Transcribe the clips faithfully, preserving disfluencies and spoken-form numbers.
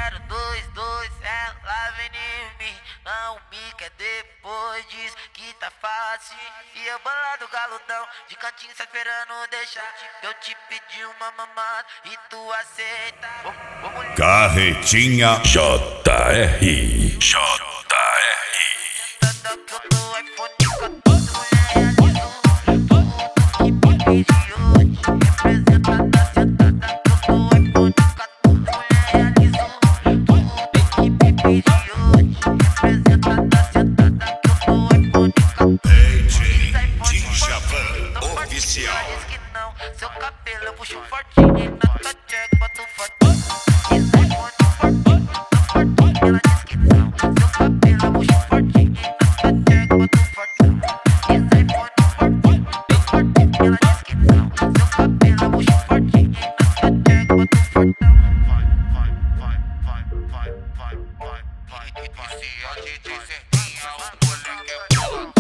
zero dois dois, ela vem em mim. Não me quer depois, diz que tá fácil. E eu bolado galudão, de cantinho só esperando deixar. Eu te pedi uma mamada e tu aceita. Ô, ô, mulher. Carretinha J R. J R. Que eu tô iPhone quatorze, mulher realizou tudo que me pediu. Representa da sentada que eu tô iPhone quatorze, mulher realizou tudo que me pediu. Representa da sentada que eu tô iPhone quatorze. D J Djavan Oficial. Ela diz que não, seu cabelo eu puxo fortinho e na tua check boto fortinho. Esse iPhone fortinho, tô fortinho. Ela diz que não, seu cabelo eu puxo fortinho e na tua check boto fortinho. Esse iPhone fortinho, tô fortinho. Ela diz que não, seu cabelo eu puxo fortinho e na tua check boto fortinho. Vai, vai, vai, vai, vai, vai, vai, vai. Esse é o D J Serginha, o moleque é boladão.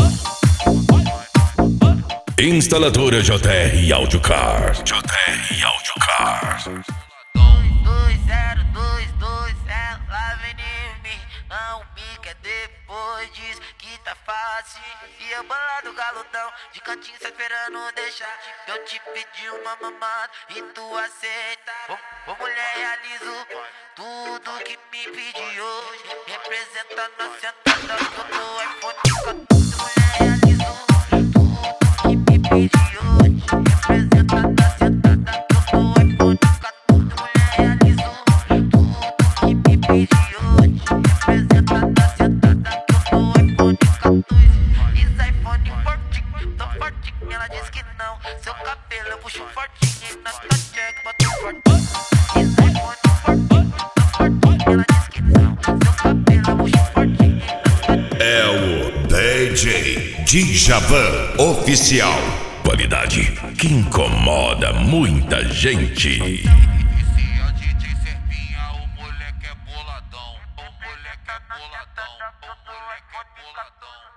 Instaladora J R Audiocar. J R Audiocar. dois zero dois dois, ela vem em mim. Não me quer depois, diz que tá fácil. E eu bolado galudão, de cantinho só esperando deixar. Eu te pedi uma mamada e tu aceita. Ô, ô mulher, realizo tudo que me pediu hoje. Representa na sentada que eu tô iPhone quatorze, mulher, realizo tudo que me pediu hoje. Representa na sentada que eu tô iPhone quatorze, mulher, realizo tudo que me pediu hoje. Representa na sentada que eu tô iPhone quatorze. Esse iPhone fortinho, tô fortinho. Ela diz que não, seu cabelo eu puxo fortinho e na tua check boto fortinho. Esse iPhone fortinho, tô fortinho. Ela diz que não, seu cabelo eu puxo fortinho e na tua check. É o D J Djavan Oficial. Qualidade que incomoda muita gente. Esse é o D J Serginha, o moleque é boladão. O moleque é boladão. O moleque é boladão.